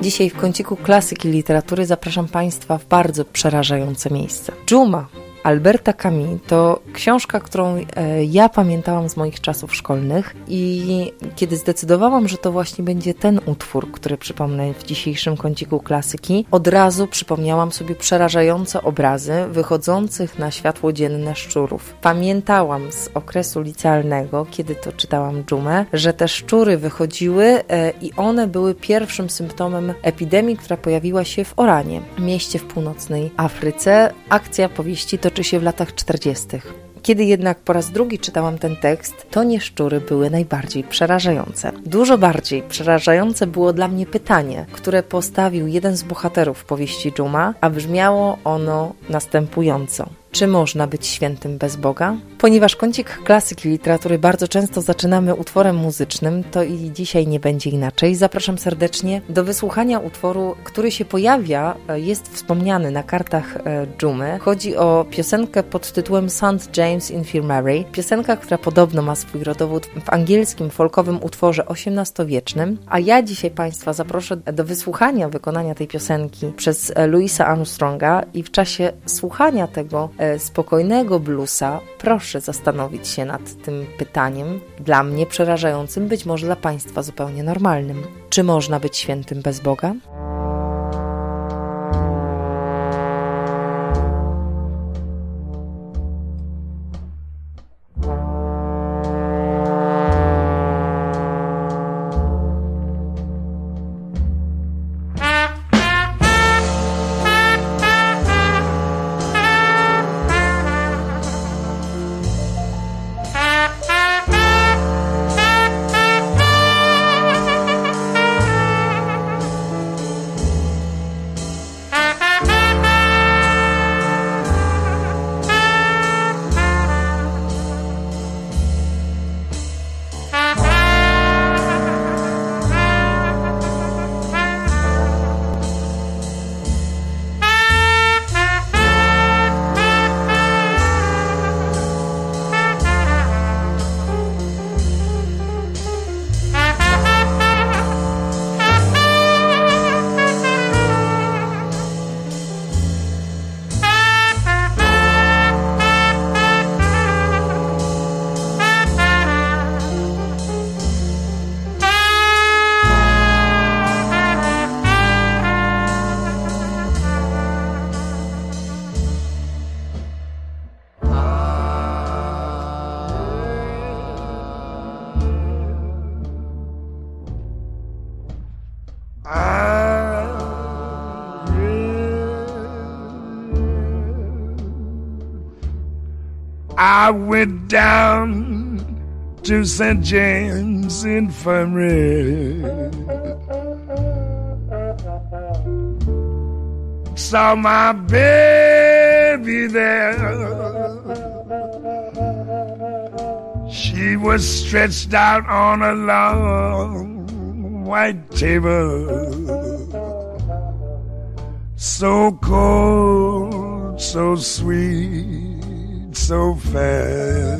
Dzisiaj w kąciku klasyki literatury zapraszam Państwa w bardzo przerażające miejsce. Dżuma Alberta Camus to książka, którą ja pamiętałam z moich czasów szkolnych i kiedy zdecydowałam, że to właśnie będzie ten utwór, który przypomnę w dzisiejszym kąciku klasyki, od razu przypomniałam sobie przerażające obrazy wychodzących na światło dzienne szczurów. Pamiętałam z okresu licealnego, kiedy to czytałam Dżumę, że te szczury wychodziły i one były pierwszym symptomem epidemii, która pojawiła się w Oranie, mieście w północnej Afryce. Akcja powieści toczy się w latach 40. Kiedy jednak po raz drugi czytałam ten tekst, to nie szczury były najbardziej przerażające. Dużo bardziej przerażające było dla mnie pytanie, które postawił jeden z bohaterów powieści Dżuma, a brzmiało ono następująco. Czy można być świętym bez Boga? Ponieważ kącik klasyki literatury bardzo często zaczynamy utworem muzycznym, to i dzisiaj nie będzie inaczej. Zapraszam serdecznie do wysłuchania utworu, który się pojawia, jest wspomniany na kartach Dżumy. Chodzi o piosenkę pod tytułem St. James Infirmary. Piosenka, która podobno ma swój rodowód w angielskim folkowym utworze XVIII-wiecznym. A ja dzisiaj Państwa zaproszę do wysłuchania wykonania tej piosenki przez Louisa Armstronga i w czasie słuchania tego spokojnego bluesa proszę zastanowić się nad tym pytaniem, dla mnie przerażającym, być może dla Państwa zupełnie normalnym. Czy można być świętym bez Boga? I went down to St. James Infirmary, saw my baby there. She was stretched out on a long white table, so cold, so sweet, so fair.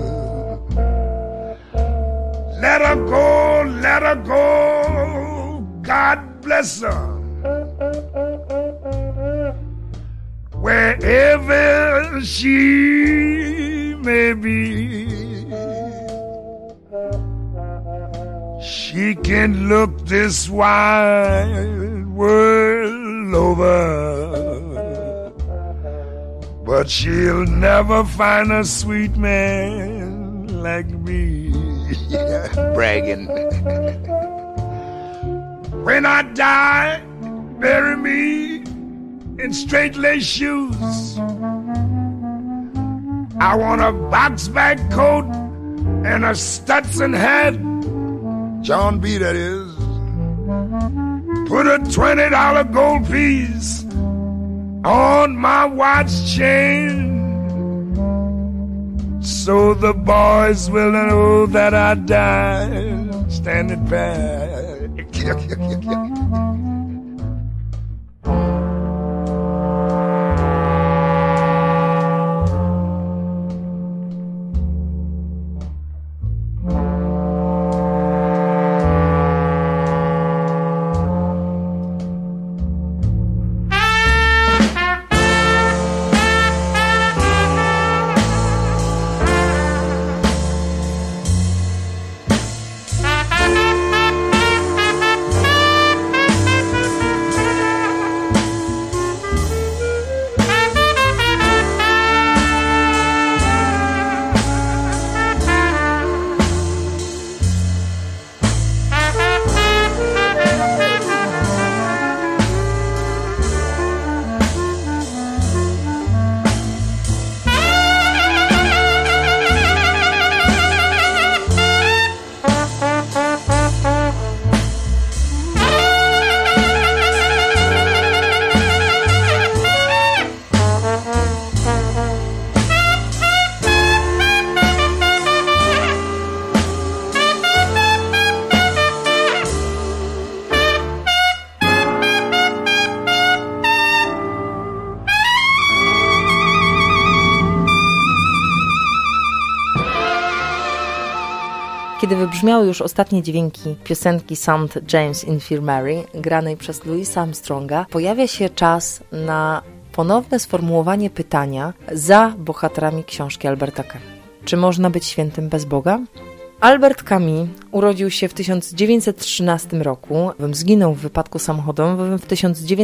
Let her go, God bless her. Wherever she may be, she can look this wide world over, but she'll never find a sweet man like me. Bragging. When I die, bury me in straight lace shoes. I want a box bag coat and a Stetson hat, John B. that is. Put a $20 gold piece on my watch chain, so the boys will know that I died standing back. kiedy wybrzmiały już ostatnie dźwięki piosenki St. James Infirmary, granej przez Louisa Armstronga, pojawia się czas na ponowne sformułowanie pytania za bohaterami książki Alberta Camus. Czy można być świętym bez Boga? Albert Camus urodził się w 1913 roku, zginął w wypadku samochodowym w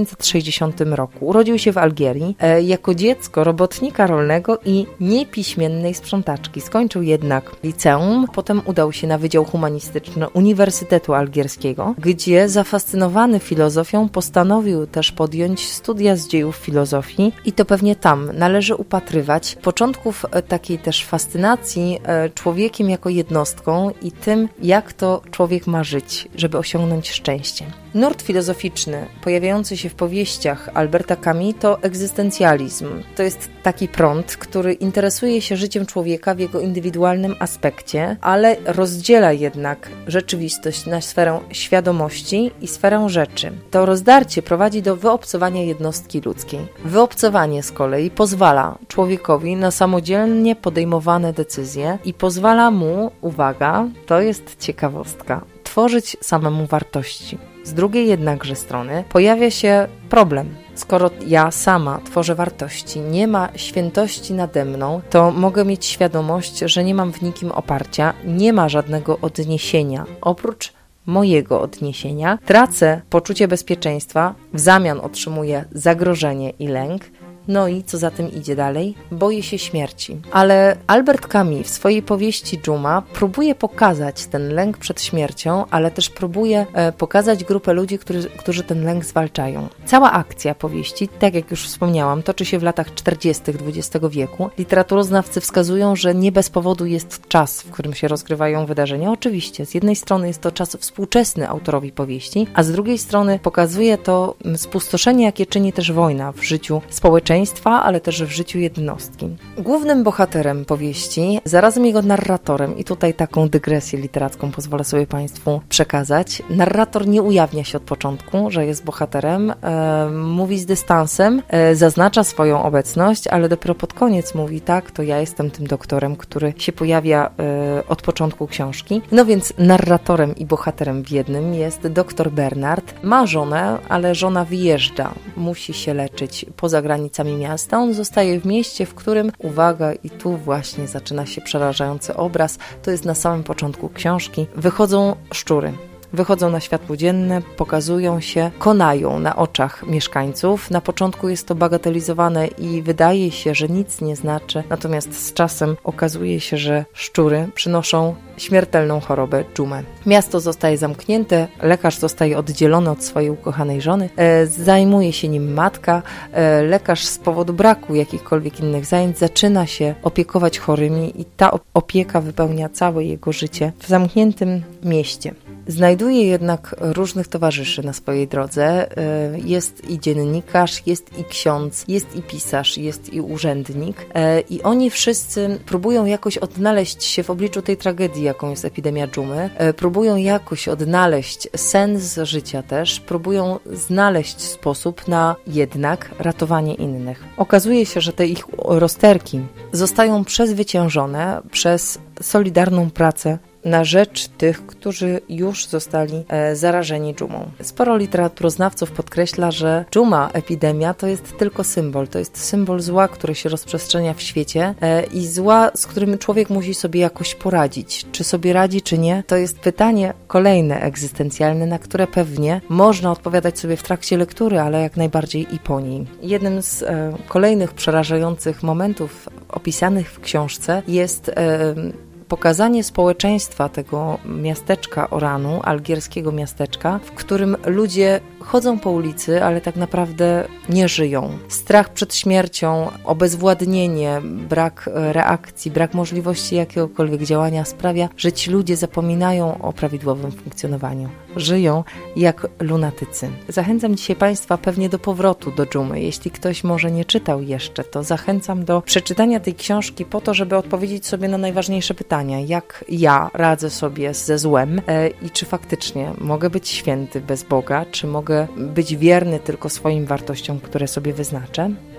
1960 roku. Urodził się w Algierii jako dziecko robotnika rolnego i niepiśmiennej sprzątaczki. Skończył jednak liceum, potem udał się na Wydział Humanistyczny Uniwersytetu Algierskiego, gdzie zafascynowany filozofią postanowił też podjąć studia z dziejów filozofii i to pewnie tam należy upatrywać początków takiej też fascynacji człowiekiem jako jednostką i tym, jak to człowiek ma żyć, żeby osiągnąć szczęście. Nurt filozoficzny pojawiający się w powieściach Alberta Camus to egzystencjalizm. To jest taki prąd, który interesuje się życiem człowieka w jego indywidualnym aspekcie, ale rozdziela jednak rzeczywistość na sferę świadomości i sferę rzeczy. To rozdarcie prowadzi do wyobcowania jednostki ludzkiej. Wyobcowanie z kolei pozwala człowiekowi na samodzielnie podejmowane decyzje i pozwala mu, uwaga, to jest ciekawostka, tworzyć samemu wartości. Z drugiej jednakże strony pojawia się problem. Skoro ja sama tworzę wartości, nie ma świętości nade mną, to mogę mieć świadomość, że nie mam w nikim oparcia, nie ma żadnego odniesienia. Oprócz mojego odniesienia tracę poczucie bezpieczeństwa, w zamian otrzymuję zagrożenie i lęk. No i co za tym idzie dalej? Boję się śmierci. Ale Albert Camus w swojej powieści Dżuma próbuje pokazać ten lęk przed śmiercią, ale też próbuje pokazać grupę ludzi, którzy ten lęk zwalczają. Cała akcja powieści, tak jak już wspomniałam, toczy się w latach 40. XX wieku. Literaturoznawcy wskazują, że nie bez powodu jest czas, w którym się rozgrywają wydarzenia. Oczywiście, z jednej strony jest to czas współczesny autorowi powieści, a z drugiej strony pokazuje to spustoszenie, jakie czyni też wojna w życiu społeczeństwa, ale też w życiu jednostki. Głównym bohaterem powieści, zarazem jego narratorem, i tutaj taką dygresję literacką pozwolę sobie Państwu przekazać, narrator nie ujawnia się od początku, że jest bohaterem, mówi z dystansem, zaznacza swoją obecność, ale dopiero pod koniec mówi, tak, to ja jestem tym doktorem, który się pojawia od początku książki. No więc narratorem i bohaterem w jednym jest doktor Bernard. Ma żonę, ale żona wyjeżdża, musi się leczyć poza granicami miasta. On zostaje w mieście, w którym, uwaga, i tu właśnie zaczyna się przerażający obraz, to jest na samym początku książki, wychodzą szczury. Wychodzą na światło dzienne, pokazują się, konają na oczach mieszkańców. Na początku jest to bagatelizowane i wydaje się, że nic nie znaczy, natomiast z czasem okazuje się, że szczury przynoszą śmiertelną chorobę dżumę. Miasto zostaje zamknięte, lekarz zostaje oddzielony od swojej ukochanej żony, zajmuje się nim matka, lekarz z powodu braku jakichkolwiek innych zajęć zaczyna się opiekować chorymi i ta opieka wypełnia całe jego życie w zamkniętym mieście. Znajduje jednak różnych towarzyszy na swojej drodze. Jest i dziennikarz, jest i ksiądz, jest i pisarz, jest i urzędnik. I oni wszyscy próbują jakoś odnaleźć się w obliczu tej tragedii, jaką jest epidemia dżumy. Próbują jakoś odnaleźć sens życia też. Próbują znaleźć sposób na jednak ratowanie innych. Okazuje się, że te ich rozterki zostają przezwyciężone przez solidarną pracę na rzecz tych, którzy już zostali zarażeni dżumą. Sporo literaturoznawców podkreśla, że dżuma, epidemia, to jest tylko symbol. To jest symbol zła, który się rozprzestrzenia w świecie i zła, z którym człowiek musi sobie jakoś poradzić. Czy sobie radzi, czy nie? To jest pytanie kolejne egzystencjalne, na które pewnie można odpowiadać sobie w trakcie lektury, ale jak najbardziej i po niej. Jednym z kolejnych przerażających momentów opisanych w książce jest pokazanie społeczeństwa tego miasteczka Oranu, algierskiego miasteczka, w którym ludzie chodzą po ulicy, ale tak naprawdę nie żyją. Strach przed śmiercią, obezwładnienie, brak reakcji, brak możliwości jakiegokolwiek działania sprawia, że ci ludzie zapominają o prawidłowym funkcjonowaniu. Żyją jak lunatycy. Zachęcam dzisiaj Państwa pewnie do powrotu do dżumy. Jeśli ktoś może nie czytał jeszcze, to zachęcam do przeczytania tej książki po to, żeby odpowiedzieć sobie na najważniejsze pytania. Jak ja radzę sobie ze złem i czy faktycznie mogę być święty bez Boga, czy mogę być wierny tylko swoim wartościom, które sobie wyznaczę?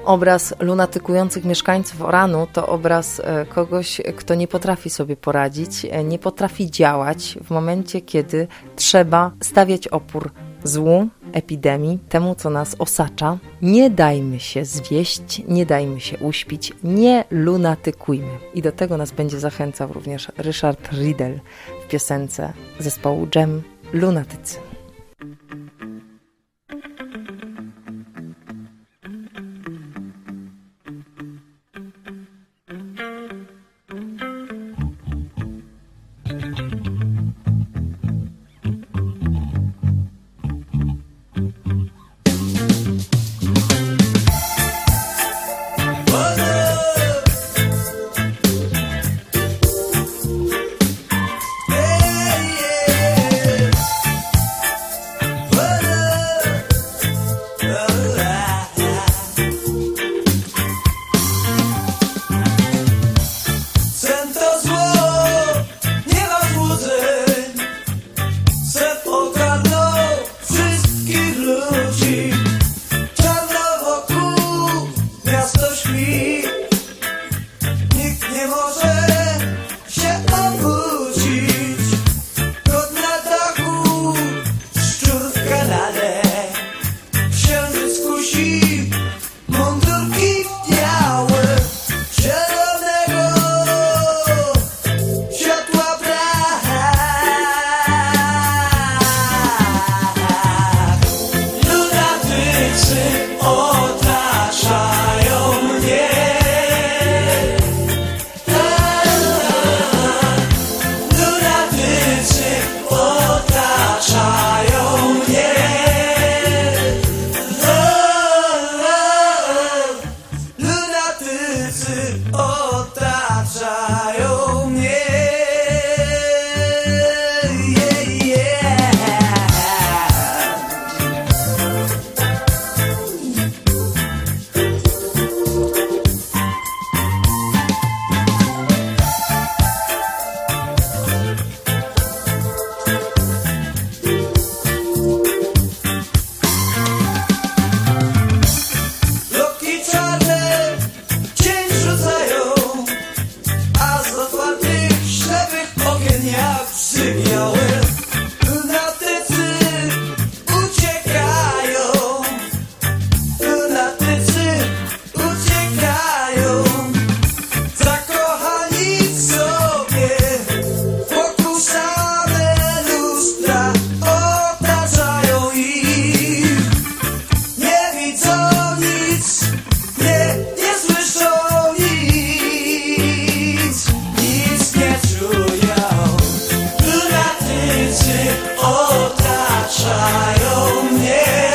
Obraz lunatykujących mieszkańców Oranu to obraz kogoś, kto nie potrafi sobie poradzić, nie potrafi działać w momencie, kiedy trzeba stawiać opór złu, epidemii, temu, co nas osacza. Nie dajmy się zwieść, nie dajmy się uśpić, nie lunatykujmy. I do tego nas będzie zachęcał również Ryszard Riedel w piosence zespołu Dżem Lunatycy. Otaczają mnie.